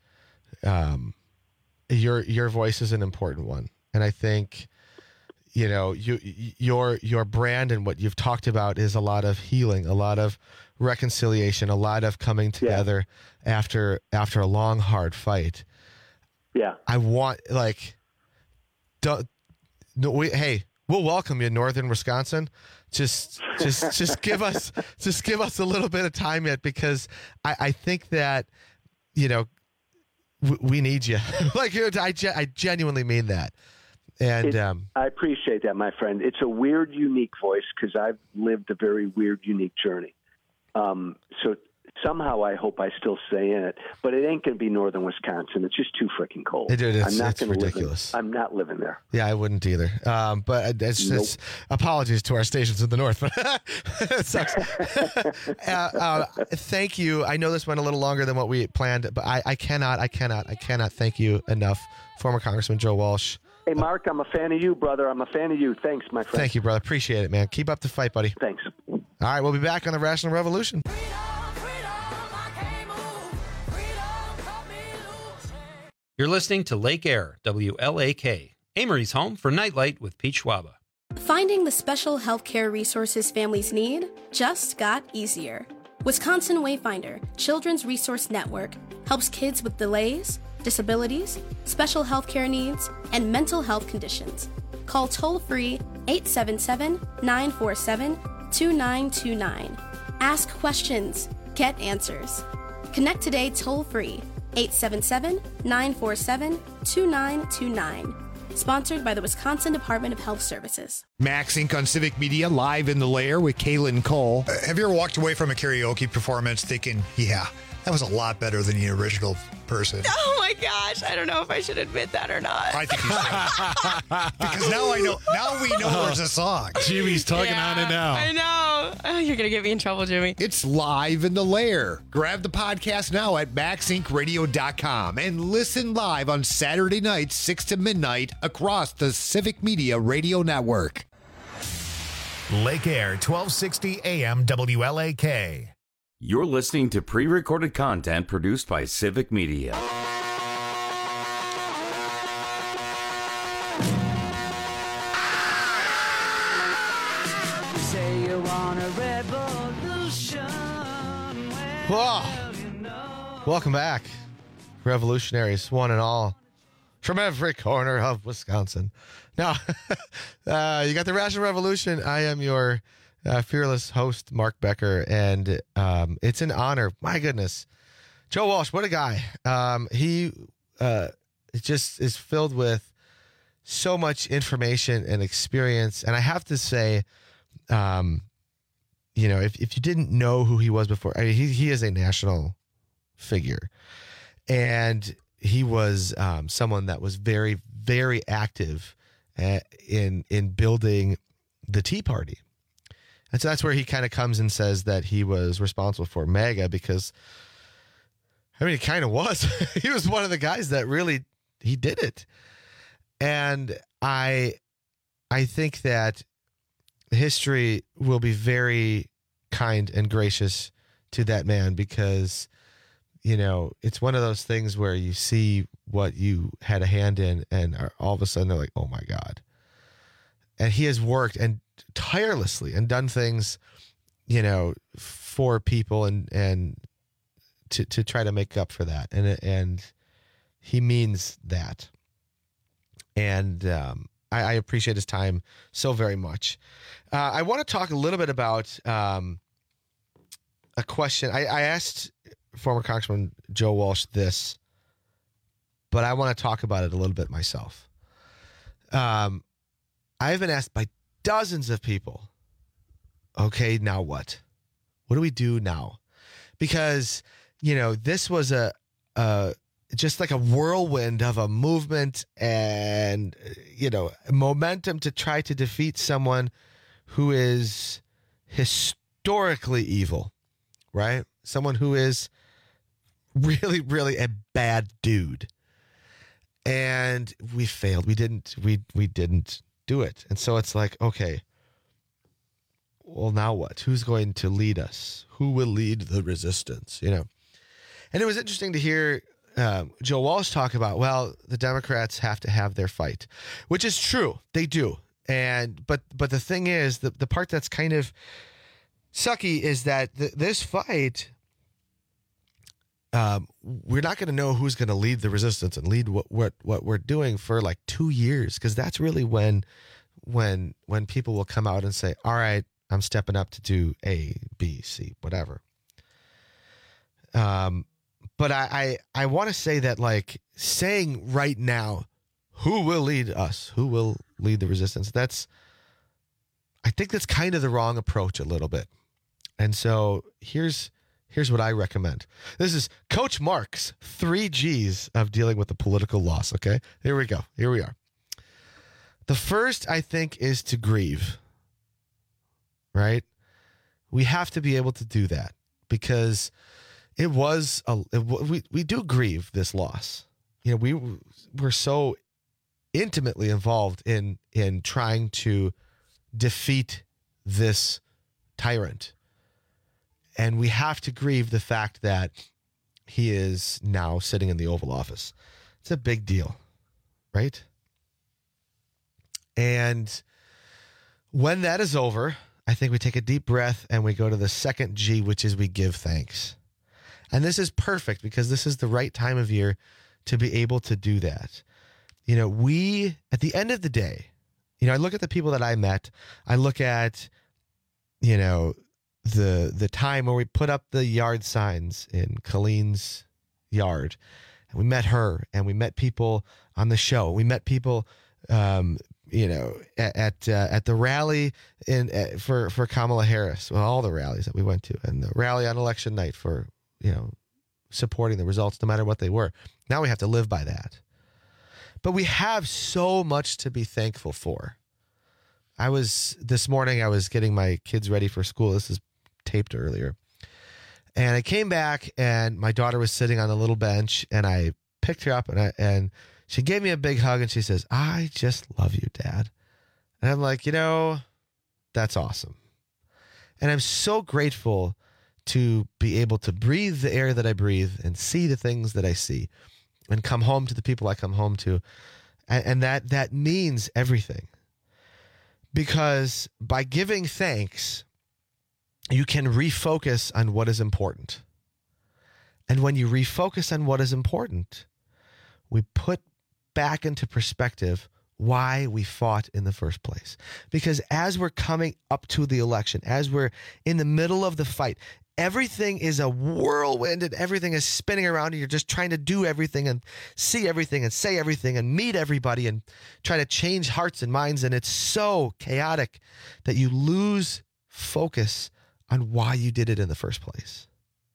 um your your voice is an important one, and I think you know you your your brand and what you've talked about is a lot of healing, a lot of reconciliation, a lot of coming together after after a long hard fight. Yeah. I want like don't no we hey we'll welcome you in northern Wisconsin. Just, just, just give us, just give us a little bit of time yet, because I, I think that, you know, we, we need you. Like, I, I genuinely mean that. And It- um, I appreciate that, my friend. It's a weird, unique voice because I've lived a very weird, unique journey. Um, so somehow I hope I still stay in it, but it ain't going to be northern Wisconsin. It's just too freaking cold. It- it is. I'm not It's gonna live in- ridiculous. I'm not living there. yeah, I wouldn't either. Um, but it's, Nope. it's apologies to our stations in the north, but it sucks. uh, uh, thank you. I know this went a little longer than what we planned, but I, I cannot, I cannot, I cannot thank you enough, former Congressman Joe Walsh. Hey, Mark, I'm a fan of you, brother. I'm a fan of you. Thanks, my friend. Thank you, brother. Appreciate it, man. Keep up the fight, buddy. Thanks. All right, we'll be back on the Rational Revolution. You're listening to Lake Air, W L A K, Amory's home for Nightlight with Pete Schwaba. Finding the special healthcare resources families need just got easier. Wisconsin Wayfinder Children's Resource Network helps kids with delays, disabilities, special healthcare needs, and mental health conditions. Call toll-free eight seven seven, nine four seven, two nine two nine. Ask questions. Get answers. Connect today toll-free eight seven seven, nine four seven, two nine two nine. Sponsored by the Wisconsin Department of Health Services. Max Incorporated on Civic Media, live in the lair with Kaylin Cole. Uh, have you ever walked away from a karaoke performance thinking, yeah, that was a lot better than the original person? Oh my gosh, I don't know if I should admit that or not. I think you should. Because now I know, now we know there's a song. Jimmy's tugging Yeah, on it now. I know. Oh, you're going to get me in trouble, Jimmy. It's live in the lair. Grab the podcast now at max inc radio dot com and listen live on Saturday nights, six to midnight, across the Civic Media Radio Network. Lake Air, twelve sixty A M W L A K. You're listening to pre-recorded content produced by Civic Media. Say you want a revolution. Whoa. Welcome back, revolutionaries, one and all, from every corner of Wisconsin. Now, uh, you got the Rational Revolution. I am your uh, fearless host, Mark Becker, and um, it's an honor. My goodness. Joe Walsh, what a guy. Um, he uh, just is filled with so much information and experience. And I have to say, um, you know, if, if you didn't know who he was before, I mean, he, he is a national figure. And he was um, someone that was very, very active uh, in in building the Tea Party. And so that's where he kind of comes and says that he was responsible for MAGA because, I mean, he kind of was. He was one of the guys that really, he did it. And I, I think that history will be very kind and gracious to that man because, you know, it's one of those things where you see what you had a hand in and are, all of a sudden they're like, oh my God. And he has worked and tirelessly and done things, you know, for people and, and to, to try to make up for that. And, and he means that. And um, I, I appreciate his time so very much. Uh, I want to talk a little bit about um, a question. I, I asked former Congressman Joe Walsh this, but I want to talk about it a little bit myself. Um, I've been asked by dozens of people, okay, now what? What do we do now? Because, you know, this was a, a just like a whirlwind of a movement and, you know, momentum to try to defeat someone who is historically evil, right? Someone who is really, really a bad dude. And we failed. We didn't, we, we didn't do it. And so it's like, okay, well, now what? Who's going to lead us? Who will lead the resistance? You know? And it was interesting to hear um, Joe Walsh talk about, well, the Democrats have to have their fight, which is true. They do. And, but, but the thing is, the, the part that's kind of sucky is that th- this fight, um, we're not going to know who's going to lead the resistance and lead what, what, what we're doing for like two years. Cause that's really when, when, when people will come out and say, all right, I'm stepping up to do A, B, C, whatever. Um, but I, I, I want to say that, like, saying right now, who will lead us? Who will lead the resistance? That's, I think that's kind of the wrong approach a little bit. And so here's, here's what I recommend. This is Coach Mark's three G's of dealing with the political loss. Okay, here we go. Here we are. The first, I think, is to grieve. Right? We have to be able to do that because it was a, it, we we do grieve this loss. You know, we were so intimately involved in in trying to defeat this tyrant. And we have to grieve the fact that he is now sitting in the Oval Office. It's a big deal, right? And when that is over, I think we take a deep breath and we go to the second G, which is we give thanks. And this is perfect because this is the right time of year to be able to do that. You know, we, at the end of the day, you know, I look at the people that I met. I look at, you know, the the time where we put up the yard signs in Colleen's yard. And we met her, and we met people on the show. We met people, um, you know, at at, uh, at the rally in uh, for for Kamala Harris. Well, all the rallies that we went to, and the rally on election night for, you know, supporting the results, no matter what they were. Now we have to live by that. But we have so much to be thankful for. I was, this morning, I was getting my kids ready for school. This is taped earlier. And I came back, and my daughter was sitting on a little bench, and I picked her up, and I, and she gave me a big hug, and she says, "I just love you, Dad." And I'm like, you know, that's awesome. And I'm so grateful to be able to breathe the air that I breathe and see the things that I see and come home to the people I come home to. And, and that, that means everything. Because by giving thanks, you can refocus on what is important. And when you refocus on what is important, we put back into perspective why we fought in the first place. Because as we're coming up to the election, as we're in the middle of the fight, everything is a whirlwind and everything is spinning around, and you're just trying to do everything and see everything and say everything and meet everybody and try to change hearts and minds. And it's so chaotic that you lose focus on why you did it in the first place.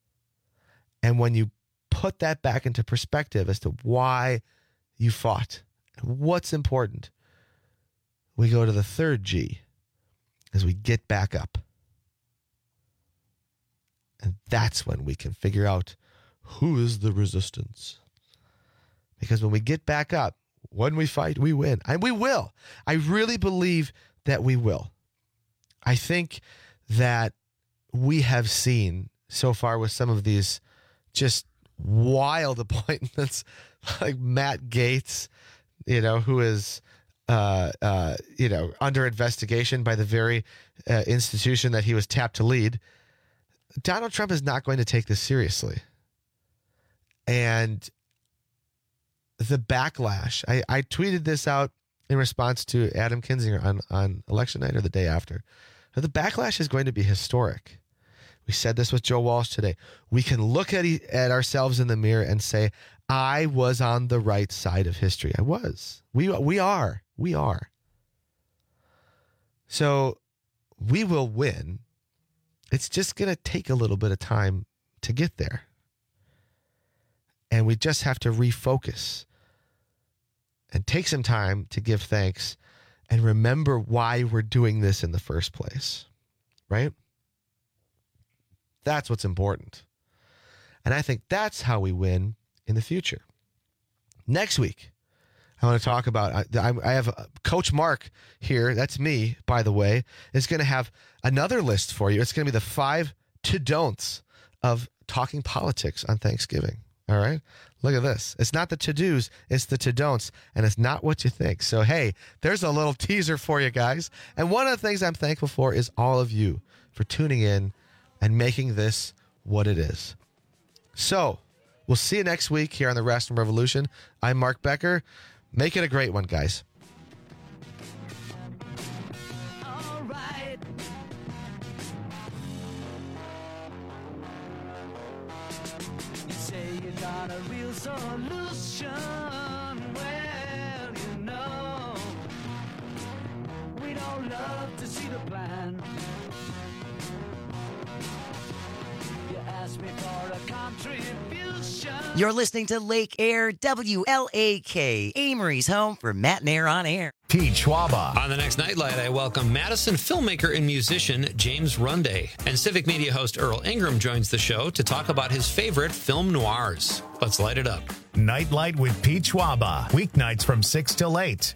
And when you put that back into perspective as to why you fought and what's important, we go to the third G as we get back up. And that's when we can figure out who is the resistance. Because when we get back up, when we fight, we win. And we will. I really believe that we will. I think that we have seen so far with some of these just wild appointments like Matt Gaetz, you know, who is, uh, uh, you know, under investigation by the very uh, institution that he was tapped to lead. Donald Trump is not going to take this seriously. And the backlash, I, I tweeted this out in response to Adam Kinzinger on, on election night or the day after. The backlash is going to be historic. We said this with Joe Walsh today. We can look at, at ourselves in the mirror and say, I was on the right side of history. I was. We, we are. We are. So we will win. It's just going to take a little bit of time to get there. And we just have to refocus and take some time to give thanks and remember why we're doing this in the first place, right? That's what's important. And I think that's how we win in the future. Next week, I want to talk about, I, I have Coach Mark here, that's me, by the way, is going to have another list for you. It's going to be the five to-don'ts of talking politics on Thanksgiving. All right? Look at this. It's not the to-dos, it's the to-don'ts, and it's not what you think. So, hey, there's a little teaser for you guys. And one of the things I'm thankful for is all of you for tuning in and making this what it is. So, we'll see you next week here on the Raston Revolution. I'm Mark Becker. Make it a great one, guys. All right. You say you got a real solution. Well, you know, we don't love to see the plan. You asked me for a contribution. You're listening to Lake Air W L A K, Amory's home for Matt and Air on Air. Teach Schwaba. On the next Nightlight, I welcome Madison filmmaker and musician James Runday. And Civic Media host Earl Ingram joins the show to talk about his favorite film noirs. Let's light it up. Nightlight with Pete Schwaba. Weeknights from six till eight.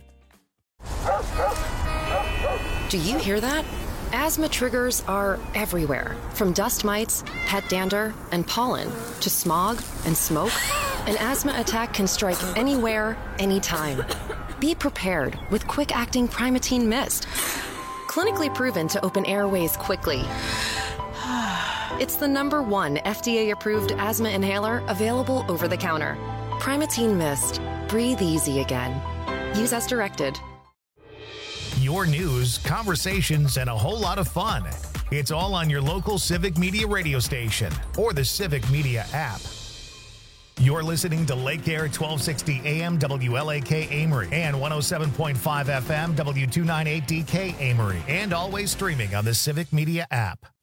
Do you hear that? Asthma triggers are everywhere, from dust mites, pet dander, and pollen, to smog and smoke. An asthma attack can strike anywhere, anytime. Be prepared with quick-acting Primatene Mist. Clinically proven to open airways quickly. It's the number one F D A-approved asthma inhaler available over the counter. Primatene Mist. Breathe easy again. Use as directed. Your news, conversations, and a whole lot of fun. It's all on your local Civic Media radio station or the Civic Media app. You're listening to Lake Air twelve sixty A M W L A K Amory and one oh seven point five F M W two ninety-eight D K Amory, and always streaming on the Civic Media app.